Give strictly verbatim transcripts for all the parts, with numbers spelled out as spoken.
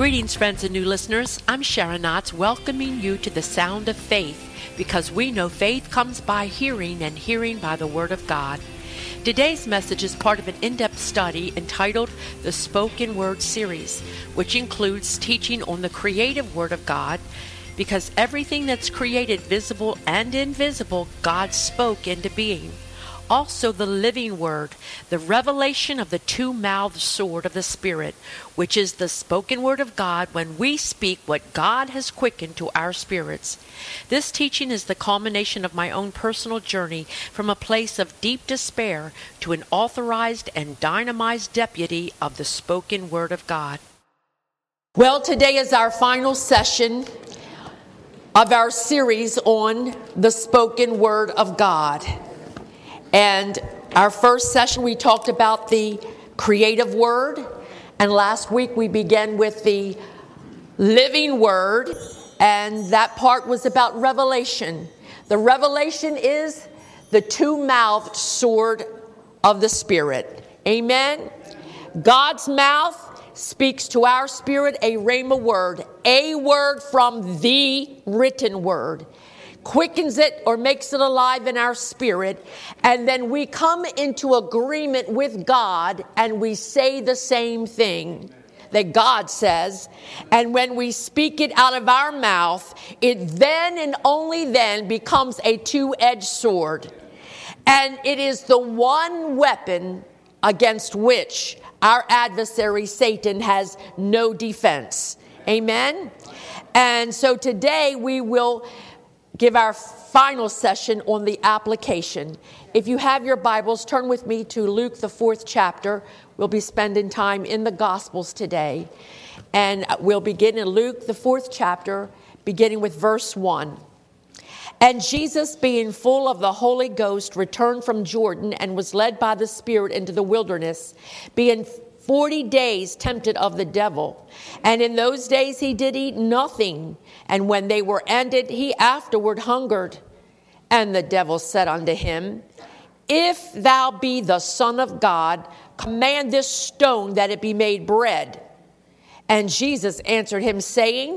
Greetings, friends and new listeners. I'm Sharon Knotts, welcoming you to the Sound of Faith, because we know faith comes by hearing and hearing by the Word of God. Today's message is part of an in-depth study entitled the Spoken Word Series, which includes teaching on the creative Word of God, because everything that's created, visible and invisible, God spoke into being. Also the living Word, the revelation of the two-mouthed sword of the Spirit, which is the spoken Word of God when we speak what God has quickened to our spirits. This teaching is the culmination of my own personal journey from a place of deep despair to an authorized and dynamized deputy of the spoken Word of God. Well, today is our final session of our series on the spoken Word of God. And our first session, we talked about the creative Word. And last week, we began with the living Word. And that part was about revelation. The revelation is the two-mouthed sword of the Spirit. Amen? God's mouth speaks to our spirit a rhema word, a word from the written Word. Quickens it or makes it alive in our spirit, and then we come into agreement with God and we say the same thing that God says, and when we speak it out of our mouth, it then and only then becomes a two-edged sword, and it is the one weapon against which our adversary Satan has no defense. Amen? And so today we will give our final session on the application. If you have your Bibles, turn with me to Luke, the fourth chapter. We'll be spending time in the Gospels today. And we'll begin in Luke, the fourth chapter, beginning with verse one. And Jesus, being full of the Holy Ghost, returned from Jordan and was led by the Spirit into the wilderness, being Forty days tempted of the devil. And in those days he did eat nothing. And when they were ended, he afterward hungered. And the devil said unto him, If thou be the Son of God, command this stone that it be made bread. And Jesus answered him, saying,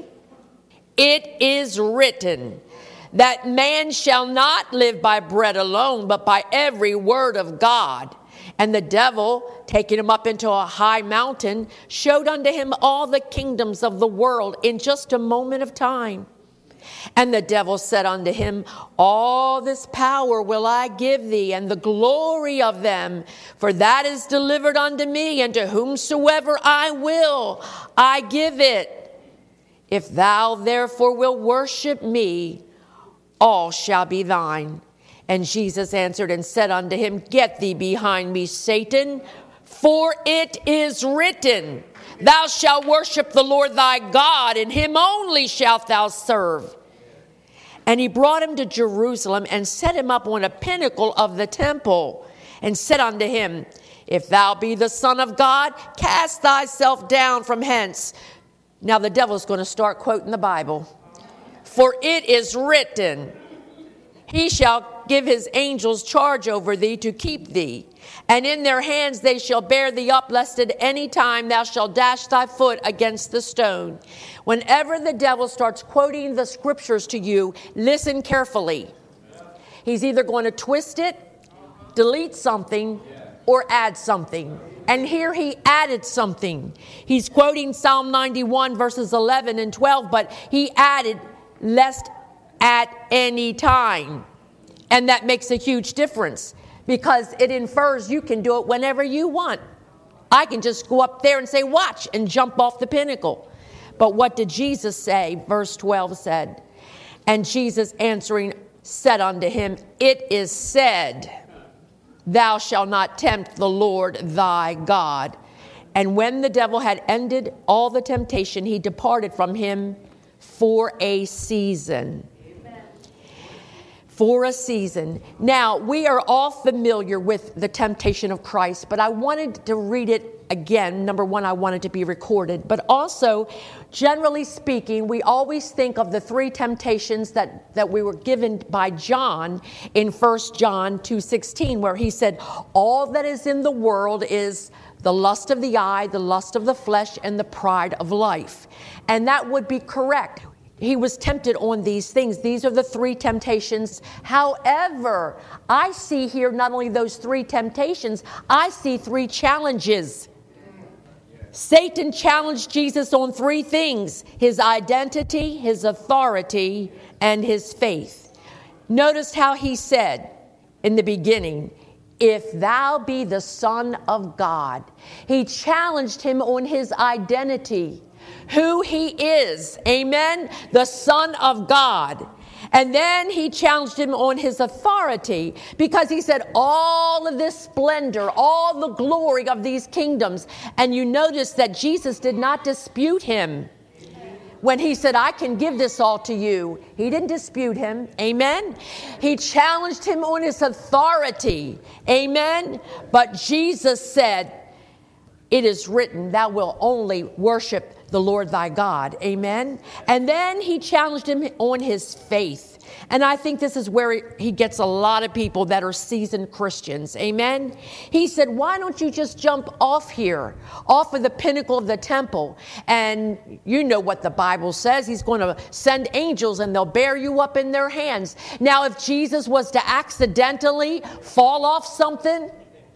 It is written, that man shall not live by bread alone, but by every word of God. And the devil, taking him up into a high mountain, showed unto him all the kingdoms of the world in just a moment of time. And the devil said unto him, All this power will I give thee, and the glory of them, for that is delivered unto me, and to whomsoever I will, I give it. If thou therefore wilt worship me, all shall be thine. And Jesus answered and said unto him, Get thee behind me, Satan, for it is written, Thou shalt worship the Lord thy God, and him only shalt thou serve. And he brought him to Jerusalem and set him up on a pinnacle of the temple, and said unto him, If thou be the Son of God, cast thyself down from hence. Now the devil's going to start quoting the Bible. For it is written, He shall give his angels charge over thee to keep thee. And in their hands they shall bear thee up, lest at any time thou shalt dash thy foot against the stone. Whenever the devil starts quoting the scriptures to you, listen carefully. He's either going to twist it, delete something, or add something. And here he added something. He's quoting Psalm ninety-one verses eleven and twelve, but he added, lest at any time. And that makes a huge difference, because it infers you can do it whenever you want. I can just go up there and say, watch, and jump off the pinnacle. But what did Jesus say? Verse twelve said, And Jesus answering said unto him, It is said, Thou shalt not tempt the Lord thy God. And when the devil had ended all the temptation, he departed from him for a season. For a season. Now, we are all familiar with the temptation of Christ, but I wanted to read it again. Number one, I wanted to be recorded, but also, generally speaking, we always think of the three temptations that, that we were given by John in First John two sixteen, where he said, all that is in the world is the lust of the eye, the lust of the flesh, and the pride of life. And that would be correct. He was tempted on these things. These are the three temptations. However, I see here not only those three temptations, I see three challenges. Satan challenged Jesus on three things: his identity, his authority, and his faith. Notice how he said in the beginning, if thou be the Son of God. He challenged him on his identity, who he is, amen, the Son of God. And then he challenged him on his authority, because he said all of this splendor, all the glory of these kingdoms. And you notice that Jesus did not dispute him. When he said, I can give this all to you, he didn't dispute him. Amen. He challenged him on his authority. Amen. But Jesus said, it is written, thou wilt only worship the Lord thy God. Amen. And then he challenged him on his faith. And I think this is where he gets a lot of people that are seasoned Christians. Amen. He said, why don't you just jump off here, off of the pinnacle of the temple? And you know what the Bible says. He's going to send angels and they'll bear you up in their hands. Now, if Jesus was to accidentally fall off something,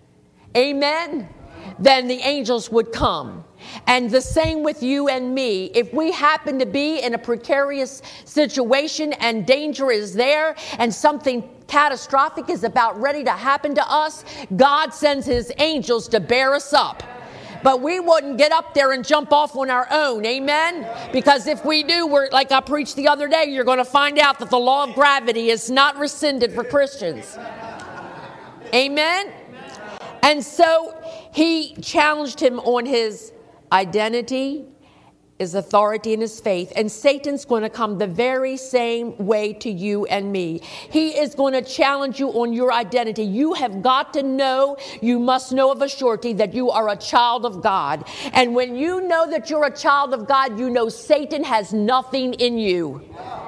amen, then the angels would come. And the same with you and me. If we happen to be in a precarious situation and danger is there and something catastrophic is about ready to happen to us, God sends his angels to bear us up. But we wouldn't get up there and jump off on our own. Amen? Because if we do, we're, like I preached the other day, you're going to find out that the law of gravity is not rescinded for Christians. Amen? And so he challenged him on his identity, his authority, and his faith. And Satan's going to come the very same way to you and me. He is going to challenge you on your identity. You have got to know, you must know of a surety that you are a child of God. And when you know that you're a child of God, you know Satan has nothing in you.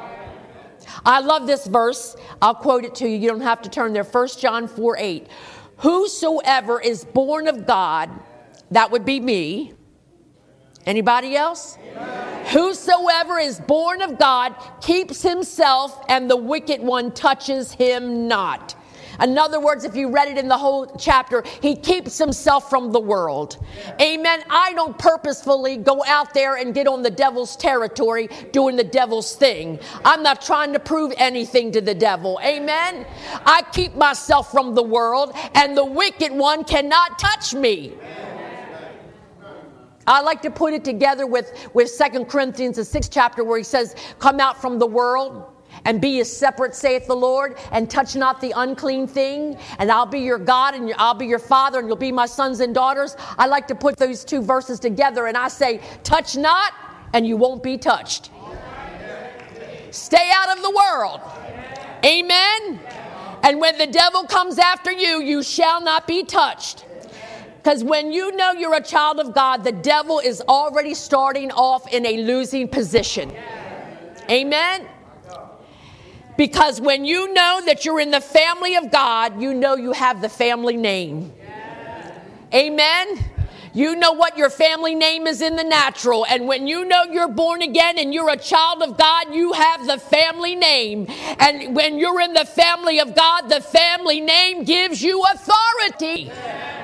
I love this verse. I'll quote it to you. You don't have to turn there. First John four eight. Whosoever is born of God, that would be me. Anybody else? Amen. Whosoever is born of God keeps himself, and the wicked one touches him not. In other words, if you read it in the whole chapter, he keeps himself from the world. Amen. I don't purposefully go out there and get on the devil's territory doing the devil's thing. I'm not trying to prove anything to the devil. Amen. I keep myself from the world, and the wicked one cannot touch me. I like to put it together with, with Second Corinthians, the sixth chapter, where he says, come out from the world and be ye separate, saith the Lord, and touch not the unclean thing, and I'll be your God, and I'll be your father, and you'll be my sons and daughters. I like to put those two verses together, and I say, touch not, and you won't be touched. Stay out of the world. Amen. And when the devil comes after you, you shall not be touched. Because when you know you're a child of God, the devil is already starting off in a losing position. Amen? Because when you know that you're in the family of God, you know you have the family name. Amen? You know what your family name is in the natural. And when you know you're born again and you're a child of God, you have the family name. And when you're in the family of God, the family name gives you authority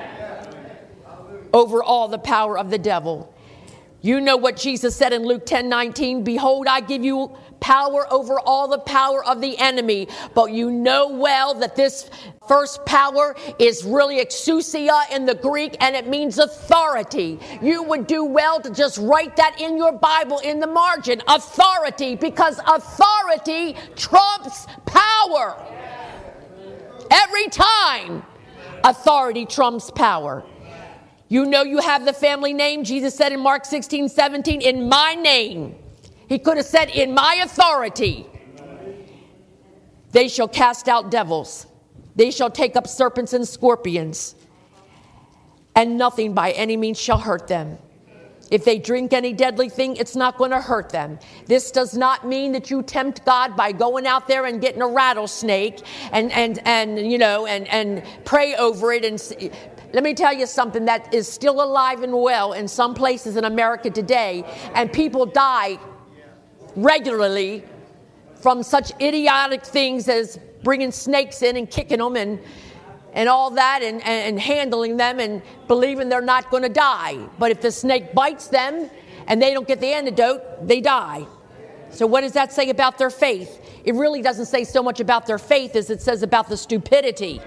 over all the power of the devil. You know what Jesus said in Luke ten nineteen, behold, I give you power over all the power of the enemy. But you know well that this first power is really exousia in the Greek, and it means authority. You would do well to just write that in your Bible in the margin, authority, because authority trumps power. Every time, authority trumps power. You know you have the family name. Jesus said in Mark sixteen seventeen, in my name. He could have said in my authority. They shall cast out devils. They shall take up serpents and scorpions, and nothing by any means shall hurt them. If they drink any deadly thing, it's not going to hurt them. This does not mean that you tempt God by going out there and getting a rattlesnake and, and, and you know, and, and pray over it. And let me tell you something that is still alive and well in some places in America today, and people die regularly from such idiotic things as bringing snakes in and kicking them and and all that and, and handling them and believing they're not going to die. But if the snake bites them and they don't get the antidote, they die. So what does that say about their faith? It really doesn't say so much about their faith as it says about the stupidity.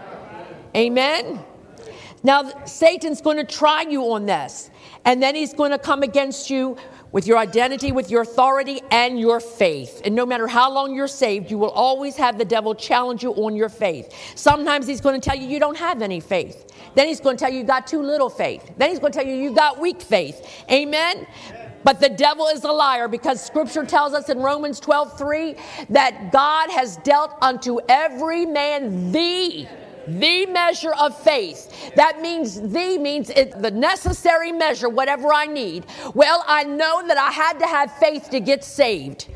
Amen? Now, Satan's going to try you on this. And then he's going to come against you with your identity, with your authority, and your faith. And no matter how long you're saved, you will always have the devil challenge you on your faith. Sometimes he's going to tell you you don't have any faith. Then he's going to tell you you got too little faith. Then he's going to tell you you got weak faith. Amen? But the devil is a liar, because Scripture tells us in Romans twelve three that God has dealt unto every man the The measure of faith. That means the means it, the necessary measure, whatever I need. Well, I know that I had to have faith to get saved.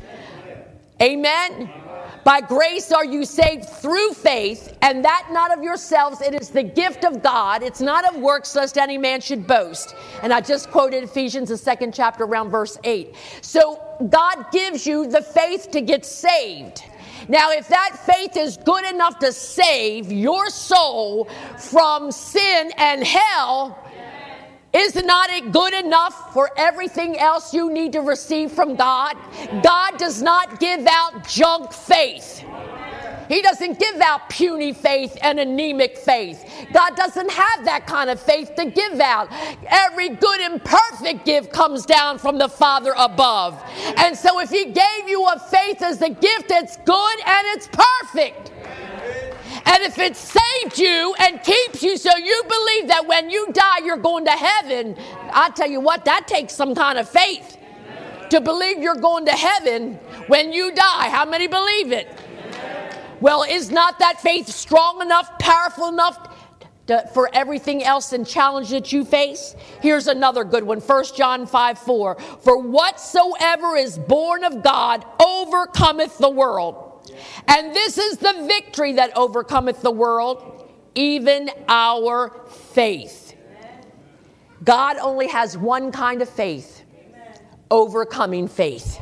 Amen. By grace are you saved through faith, and that not of yourselves. It is the gift of God. It's not of works, lest any man should boast. And I just quoted Ephesians, the second chapter, around verse eight. So God gives you the faith to get saved. Now, if that faith is good enough to save your soul from sin and hell, is not it good enough for everything else you need to receive from God? God does not give out junk faith. He doesn't give out puny faith and anemic faith. God doesn't have that kind of faith to give out. Every good and perfect gift comes down from the Father above. And so if he gave you a faith as a gift, it's good and it's perfect. And if it saved you and keeps you so you believe that when you die you're going to heaven, I tell you what, that takes some kind of faith to believe you're going to heaven when you die. How many believe it? Well, is not that faith strong enough, powerful enough to, for everything else and challenge that you face? Here's another good one, First John five four. For whatsoever is born of God overcometh the world. And this is the victory that overcometh the world, even our faith. God only has one kind of faith, overcoming faith.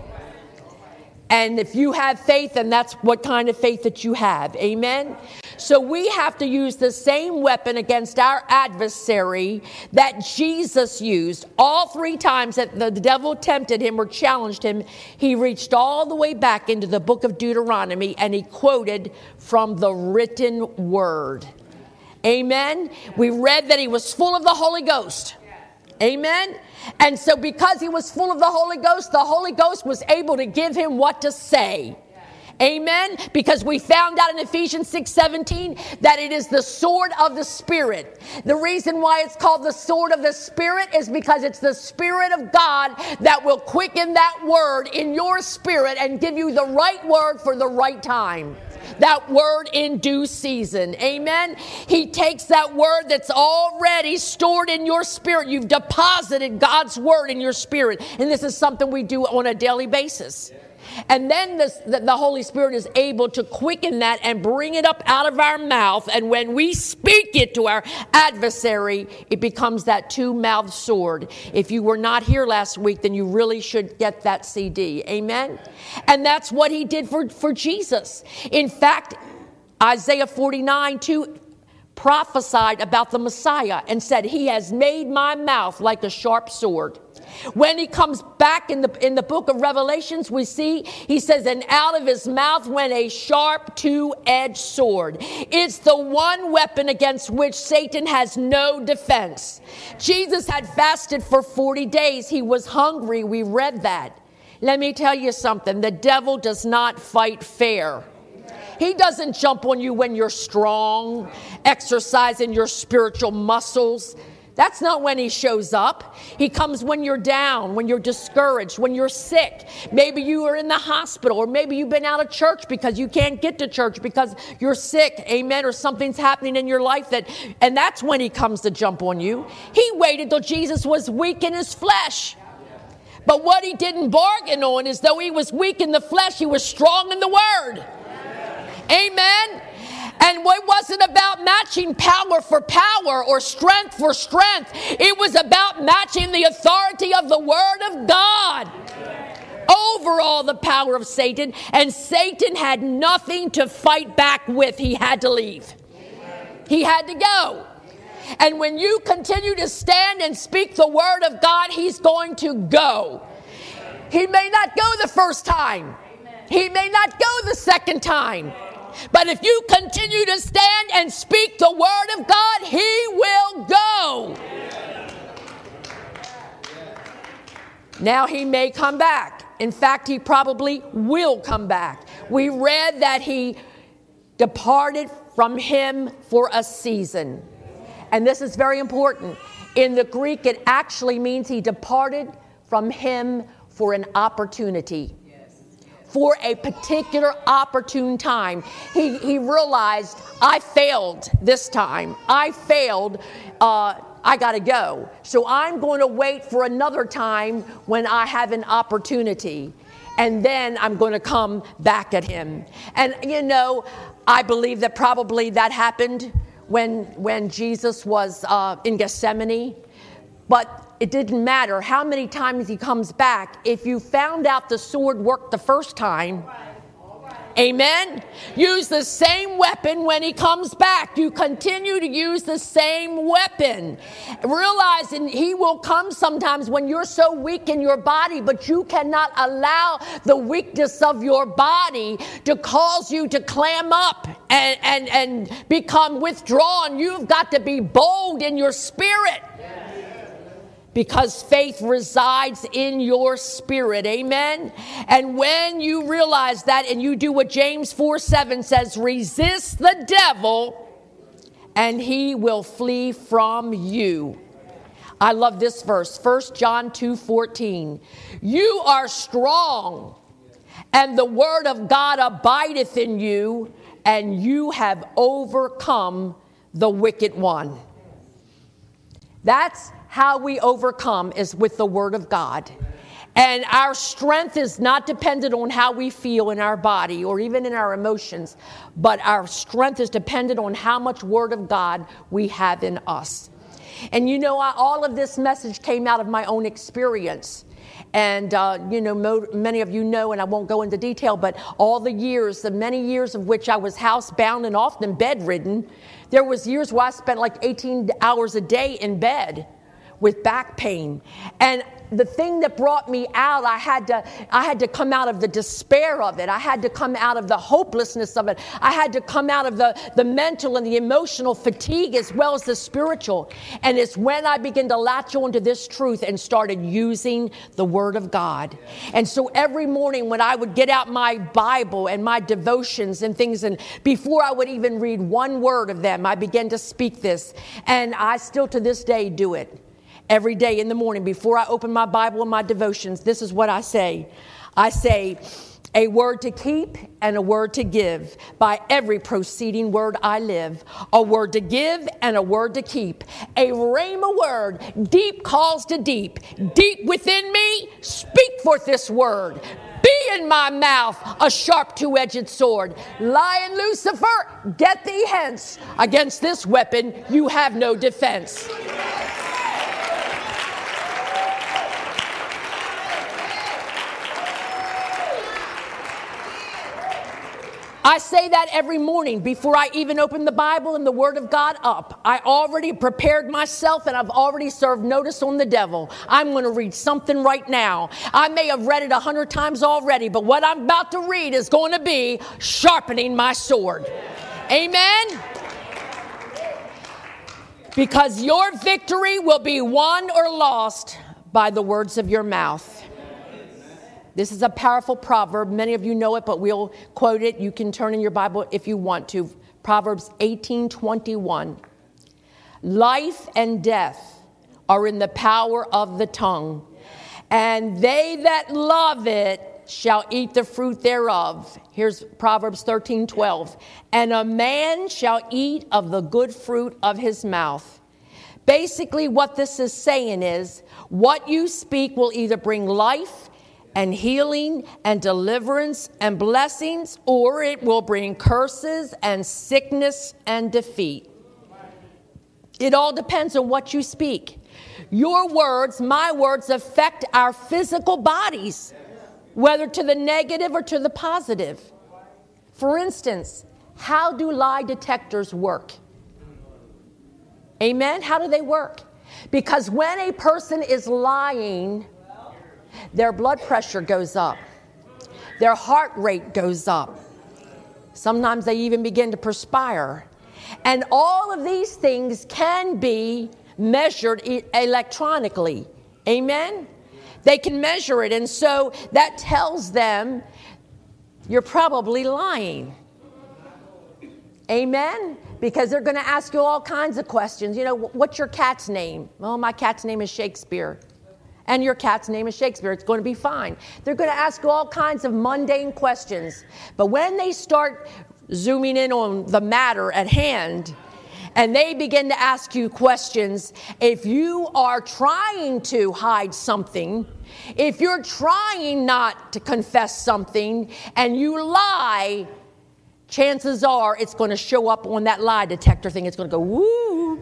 And if you have faith, then that's what kind of faith that you have. Amen? So we have to use the same weapon against our adversary that Jesus used. All three times that the devil tempted him or challenged him, he reached all the way back into the book of Deuteronomy and he quoted from the written word. Amen? We read that he was full of the Holy Ghost. Amen? And so because he was full of the Holy Ghost, the Holy Ghost was able to give him what to say. Amen? Because we found out in Ephesians six seventeen that it is the sword of the Spirit. The reason why it's called the sword of the Spirit is because it's the Spirit of God that will quicken that word in your spirit and give you the right word for the right time. That word in due season. Amen. He takes that word that's already stored in your spirit. You've deposited God's word in your spirit. And this is something we do on a daily basis. And then this, the, the Holy Spirit is able to quicken that and bring it up out of our mouth. And when we speak it to our adversary, it becomes that two-mouthed sword. If you were not here last week, then you really should get that C D. Amen? And that's what he did for, for Jesus. In fact, Isaiah forty-nine two prophesied about the Messiah and said, he has made my mouth like a sharp sword. When he comes back in the in the book of Revelations, we see, he says, and out of his mouth went a sharp two-edged sword. It's the one weapon against which Satan has no defense. Jesus had fasted for forty days. He was hungry. We read that. Let me tell you something. The devil does not fight fair. He doesn't jump on you when you're strong, exercising your spiritual muscles. That's not when he shows up. He comes when you're down, when you're discouraged, when you're sick. Maybe you are in the hospital, or maybe you've been out of church because you can't get to church because you're sick, amen, or something's happening in your life, that, and that's when he comes to jump on you. He waited till Jesus was weak in his flesh. But what he didn't bargain on is, though he was weak in the flesh, he was strong in the word. Amen. And it wasn't about matching power for power or strength for strength. It was about matching the authority of the Word of God over all the power of Satan. And Satan had nothing to fight back with. He had to leave. He had to go. And when you continue to stand and speak the Word of God, he's going to go. He may not go the first time. He may not go the second time. But if you continue to stand and speak the word of God, he will go. Now he may come back. In fact, he probably will come back. We read that he departed from him for a season. And this is very important. In the Greek, it actually means he departed from him for an opportunity. For a particular opportune time. He, he realized, I failed this time. I failed. Uh, I got to go. So I'm going to wait for another time when I have an opportunity. And then I'm going to come back at him. And, you know, I believe that probably that happened when, when Jesus was uh, in Gethsemane. But it didn't matter how many times he comes back. If you found out the sword worked the first time, amen, use the same weapon when he comes back. You continue to use the same weapon. Realizing he will come sometimes when you're so weak in your body, but you cannot allow the weakness of your body to cause you to clam up and, and, and become withdrawn. You've got to be bold in your spirit. Because faith resides in your spirit. Amen. And when you realize that and you do what James four seven says, resist the devil and he will flee from you. I love this verse. First John two fourteen. You are strong and the word of God abideth in you, and you have overcome the wicked one. That's how we overcome, is with the word of God. And our strength is not dependent on how we feel in our body or even in our emotions, but our strength is dependent on how much word of God we have in us. And you know, I, all of this message came out of my own experience. And, uh, you know, mo- many of you know, and I won't go into detail, but all the years, the many years of which I was housebound and often bedridden, there was years where I spent like eighteen hours a day in bed with back pain. And the thing that brought me out, I had to I had to come out of the despair of it. I had to come out of the hopelessness of it. I had to come out of the, the mental and the emotional fatigue as well as the spiritual. And it's when I began to latch onto this truth and started using the Word of God. And so every morning when I would get out my Bible and my devotions and things, and before I would even read one word of them, I began to speak this. And I still to this day do it. Every day in the morning, before I open my Bible and my devotions, this is what I say. I say, a word to keep and a word to give. By every proceeding word I live. A word to give and a word to keep. A rhema word. Deep calls to deep. Deep within me, speak forth this word. Be in my mouth a sharp two-edged sword. Lion Lucifer, get thee hence. Against this weapon you have no defense. I say that every morning before I even open the Bible and the Word of God up. I already prepared myself and I've already served notice on the devil. I'm going to read something right now. I may have read it a hundred times already, but what I'm about to read is going to be sharpening my sword. Amen? Because your victory will be won or lost by the words of your mouth. This is a powerful proverb. Many of you know it, but we'll quote it. You can turn in your Bible if you want to. Proverbs eighteen twenty-one. Life and death are in the power of the tongue, and they that love it shall eat the fruit thereof. Here's Proverbs thirteen twelve. And a man shall eat of the good fruit of his mouth. Basically, what this is saying is, what you speak will either bring life and healing and deliverance and blessings, or it will bring curses and sickness and defeat. It all depends on what you speak. Your words, my words, affect our physical bodies, whether to the negative or to the positive. For instance, how do lie detectors work? Amen? How do they work? Because when a person is lying, their blood pressure goes up. Their heart rate goes up. Sometimes they even begin to perspire. And all of these things can be measured e- electronically. Amen? They can measure it. And so that tells them you're probably lying. Amen? Because they're going to ask you all kinds of questions. You know, what's your cat's name? Well, my cat's name is Shakespeare. And your cat's name is Shakespeare. It's going to be fine. They're going to ask you all kinds of mundane questions. But when they start zooming in on the matter at hand, and they begin to ask you questions, if you are trying to hide something, if you're trying not to confess something, and you lie, chances are it's going to show up on that lie detector thing. It's going to go, woo,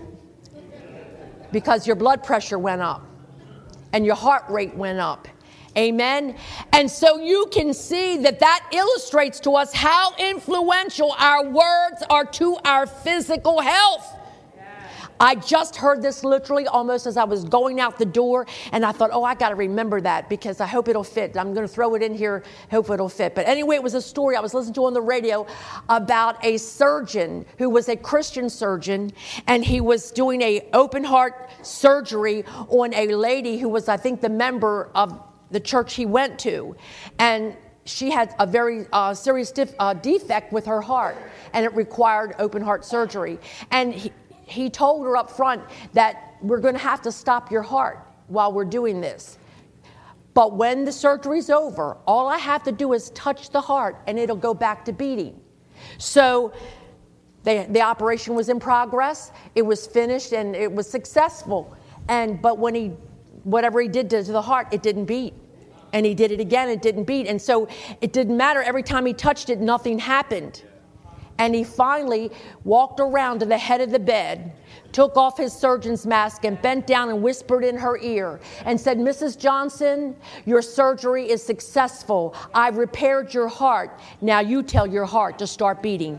because your blood pressure went up and your heart rate went up. Amen. And so you can see that that illustrates to us how influential our words are to our physical health. I just heard this literally almost as I was going out the door, and I thought, oh, I got to remember that because I hope it'll fit. I'm going to throw it in here, hope it'll fit. But anyway, it was a story I was listening to on the radio about a surgeon who was a Christian surgeon, and he was doing a open heart surgery on a lady who was, I think, the member of the church he went to. And she had a very uh, serious def- uh, defect with her heart, and it required open heart surgery. And he, He told her up front that we're going to have to stop your heart while we're doing this. But when the surgery's over, all I have to do is touch the heart and it'll go back to beating. So they, the operation was in progress. It was finished and it was successful. And but when he, whatever he did to, to the heart, it didn't beat. And he did it again, it didn't beat. And so it didn't matter. Every time he touched it, nothing happened. And he finally walked around to the head of the bed, took off his surgeon's mask and bent down and whispered in her ear and said, Missus Johnson, your surgery is successful. I've repaired your heart. Now you tell your heart to start beating.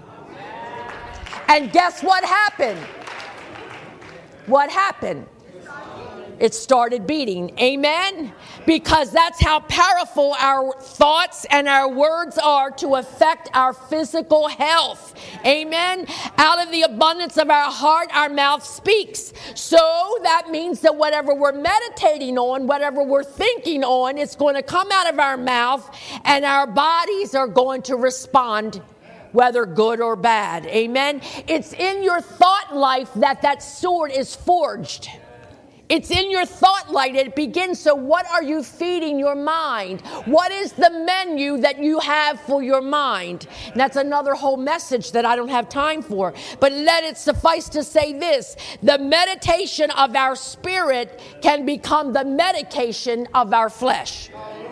And guess what happened? What happened? It started beating. Amen? Because that's how powerful our thoughts and our words are to affect our physical health. Amen? Out of the abundance of our heart, our mouth speaks. So that means that whatever we're meditating on, whatever we're thinking on, it's going to come out of our mouth, and our bodies are going to respond, whether good or bad. Amen? It's in your thought life that that sword is forged. It's in your thought light. It begins. So what are you feeding your mind? What is the menu that you have for your mind? And that's another whole message that I don't have time for. But let it suffice to say this. The meditation of our spirit can become the medication of our flesh.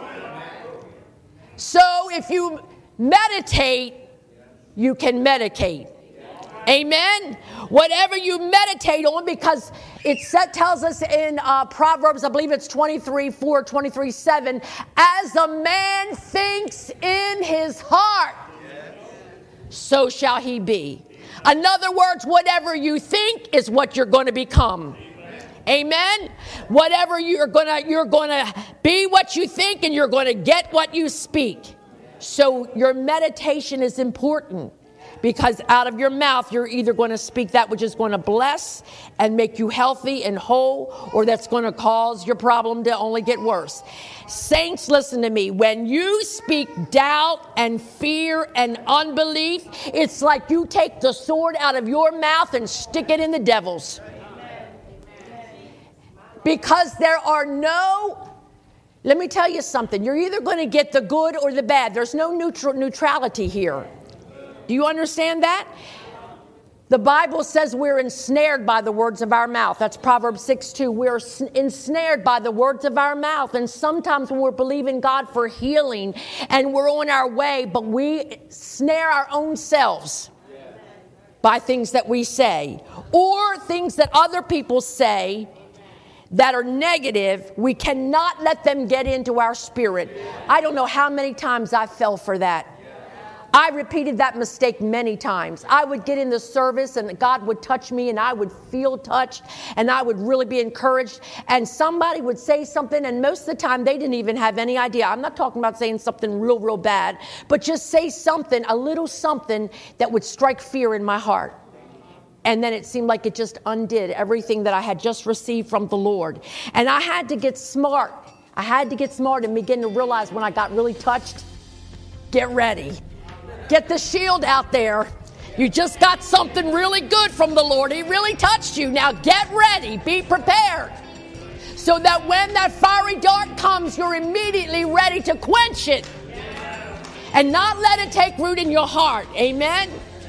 So if you meditate, you can medicate. Amen. Whatever you meditate on, because it set, tells us in uh, Proverbs, I believe it's twenty-three four, twenty-three seven, as a man thinks in his heart, so shall he be. In other words, whatever you think is what you're going to become. Amen. Whatever you're going to, you're going to be what you think, and you're going to get what you speak. So your meditation is important. Because out of your mouth, you're either going to speak that which is going to bless and make you healthy and whole, or that's going to cause your problem to only get worse. Saints, listen to me. When you speak doubt and fear and unbelief, it's like you take the sword out of your mouth and stick it in the devil's. Because there are no, let me tell you something. You're either going to get the good or the bad. There's no neutral neutrality here. Do you understand that? The Bible says we're ensnared by the words of our mouth. That's Proverbs six two. We're ensnared by the words of our mouth. And sometimes when we're believing God for healing and we're on our way, but we snare our own selves by things that we say or things that other people say that are negative. We cannot let them get into our spirit. I don't know how many times I fell for that. I repeated that mistake many times. I would get in the service and God would touch me and I would feel touched and I would really be encouraged. And somebody would say something, and most of the time they didn't even have any idea. I'm not talking about saying something real, real bad, but just say something, a little something that would strike fear in my heart. And then it seemed like it just undid everything that I had just received from the Lord. And I had to get smart. I had to get smart and begin to realize when I got really touched, get ready. Get the shield out there. You just got something really good from the Lord. He really touched you. Now get ready. Be prepared. So that when that fiery dart comes, you're immediately ready to quench it. And not let it take root in your heart. Amen.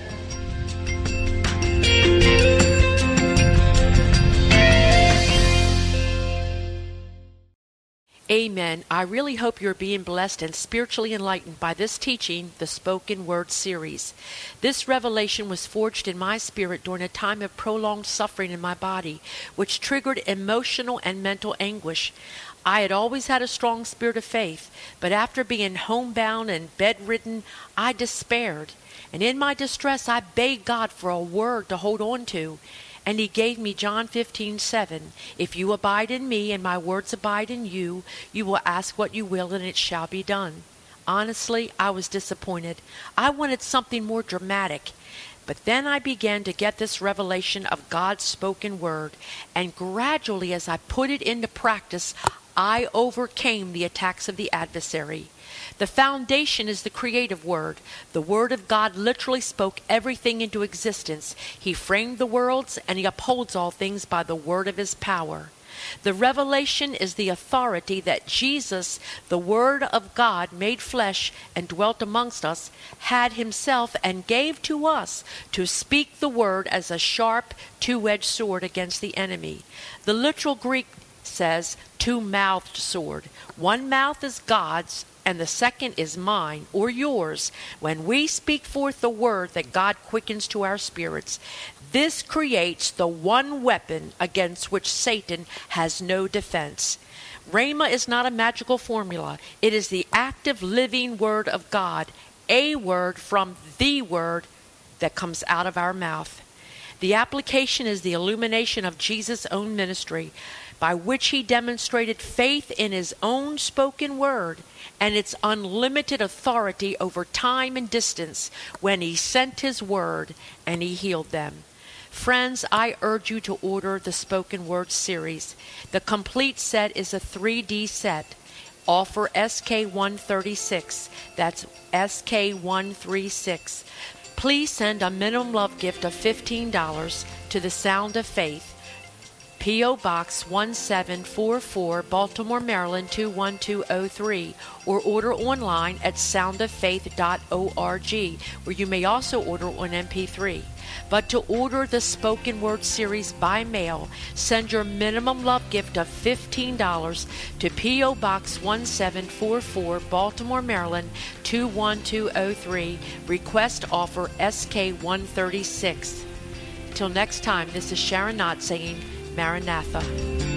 Amen. I really hope you're being blessed and spiritually enlightened by this teaching, the Spoken Word series. This revelation was forged in my spirit during a time of prolonged suffering in my body, which triggered emotional and mental anguish. I had always had a strong spirit of faith, but after being homebound and bedridden, I despaired. And in my distress, I begged God for a word to hold on to. And he gave me John fifteen seven. If you abide in me and my words abide in you, you will ask what you will and it shall be done. Honestly, I was disappointed. I wanted something more dramatic. But then I began to get this revelation of God's spoken word. And gradually, as I put it into practice, I overcame the attacks of the adversary. The foundation is the creative word. The word of God literally spoke everything into existence. He framed the worlds and he upholds all things by the word of his power. The revelation is the authority that Jesus, the Word of God made flesh and dwelt amongst us, had himself and gave to us to speak the word as a sharp, two-edged sword against the enemy. The literal Greek says two-mouthed sword. One mouth is God's, and the second is mine or yours. When we speak forth the word that God quickens to our spirits, this creates the one weapon against which Satan has no defense. Rhema is not a magical formula. It is the active, living word of God, a word from the word that comes out of our mouth. The application is the illumination of Jesus' own ministry, by which he demonstrated faith in his own spoken word and its unlimited authority over time and distance when he sent his word and he healed them. Friends, I urge you to order the Spoken Word series. The complete set is a three D set. Offer S K one thirty-six. That's S K one thirty-six. Please send a minimum love gift of fifteen dollars to The Sound of Faith, P O. Box one seven four four, Baltimore, Maryland two one two oh three, or order online at sound of faith dot org, where you may also order on M P three. But to order the Spoken Word series by mail, send your minimum love gift of fifteen dollars to P O. Box one seven four four, Baltimore, Maryland two one two oh three. Request offer S K one thirty-six. Till next time, this is Sharon Knott saying, Maranatha.